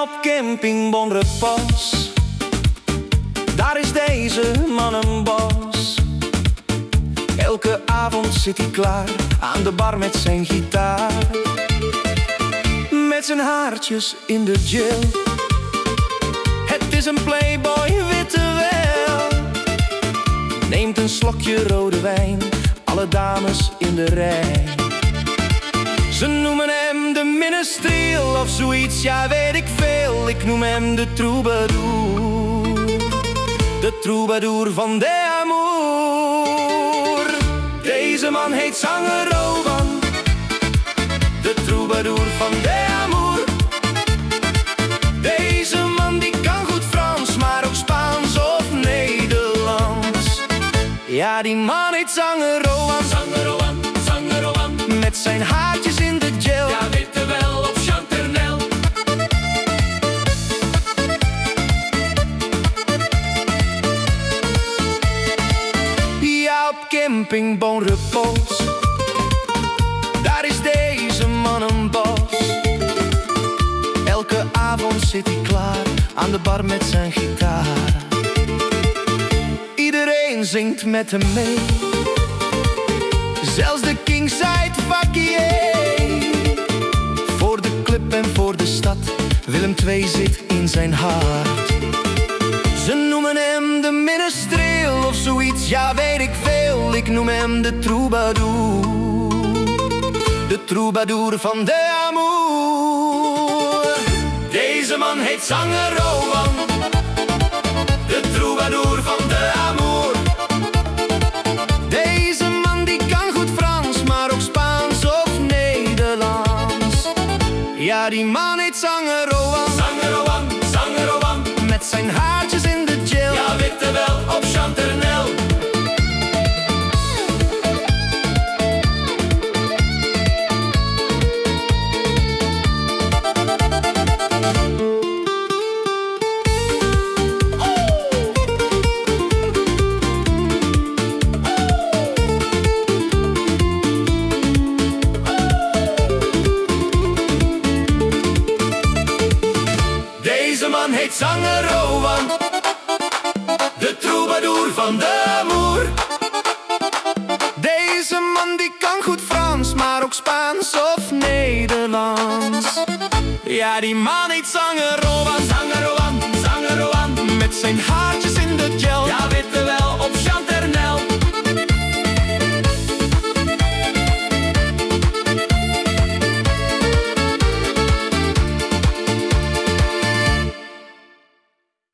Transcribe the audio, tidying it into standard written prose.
op camping Bonrepos, daar is deze man een bos. Elke avond zit hij klaar aan de bar met zijn gitaar, met zijn haartjes in de gel. Het is een playboy, witte wel. Neemt een slokje rode wijn, alle dames in de rij. Ze noemen hem de minstreel of zoiets, ja weet ik veel. Ik noem hem de troubadour, de troubadour van de amour. Deze man heet zanger Rowan, de troubadour van de amour. Deze man die kan goed Frans, maar ook Spaans of Nederlands. Ja, die man heet zanger Rowan, Zanger Rowan, zanger Rowan, met zijn haartjes in de gel. ja witte wel op Chanternel. Ja, op camping Bonrepos, daar is deze man een bos. Elke avond zit hij klaar aan de bar met zijn gitaar. Iedereen zingt met hem mee, zelfs de kingside vakkie. Voor de club en voor de stad, Willem II zit in zijn hart. Ze noemen hem de minstreel of zoiets, ja weet ik veel. Ik noem hem de troubadour, de troubadour van de amour. Deze man heet zanger Rowan, de troubadour van de amour. Deze man die kan goed Frans, maar ook Spaans of Nederlands. Ja, die man heet zanger Rowan, Zanger Rowan, zanger Rowan, met zijn haartjes in de gel. ja witte wel op Chanternel. Deze man heet zanger Rowan, de troubadour van de amour. Deze man die kan goed Frans, maar ook Spaans of Nederlands. Ja, die man heet zanger Rowan, Zanger Rowan, zanger Rowan, met zijn haartjes